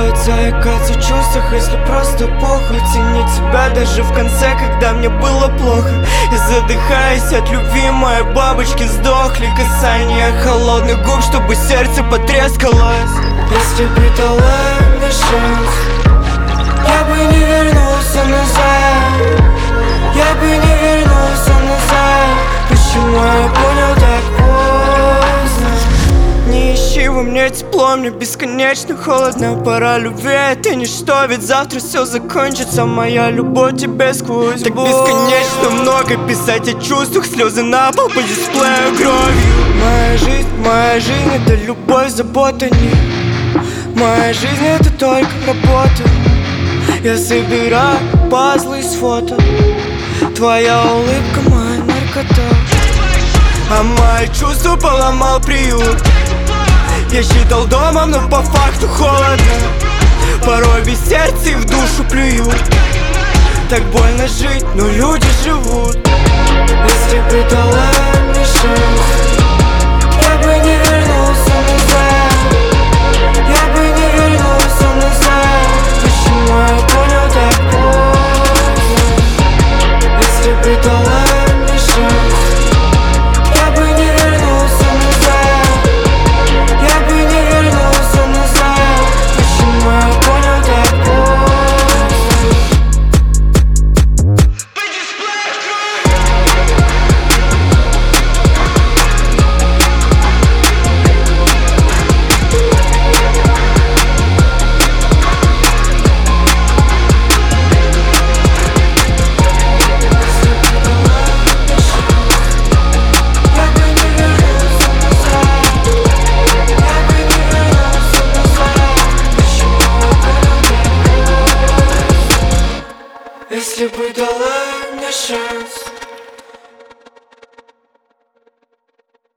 стоит заикаться в чувствах, если просто похуй. Ценить себя даже в конце, когда мне было плохо. И задыхаясь от любви, мои бабочки сдохли. Касание холодных губ, чтобы сердце потрескалось. Если бы дала мне шанс, я бы не вернулся назад. Я бы не вернулся назад. Почему я понял так поздно? Не ищи во мне тепло, мне бесконечно холодно. Пора любви, это ничто, ведь завтра все закончится. Моя любовь тебе сквозь так боль. Бесконечно много писать о чувствах, слезы на пол по дисплею кровью. Моя жизнь это любовь, забота, не. Моя жизнь это только работа. Я собираю пазлы из фото. Твоя улыбка, моя наркота. А мои чувства поломал приют. Я считал домом, но по факту холодно. Порой без сердца и в душу плюют. Так больно жить, но люди живут. Если бы дала мне шанс, я бы не вернулся назад. Я бы не вернулся назад. Почему я понял так поздно? Если бы дала мне шанс, я бы не вернулся назад. Я бы не вернулся назад. Почему я понял так поздно? Если бы дала мне шанс,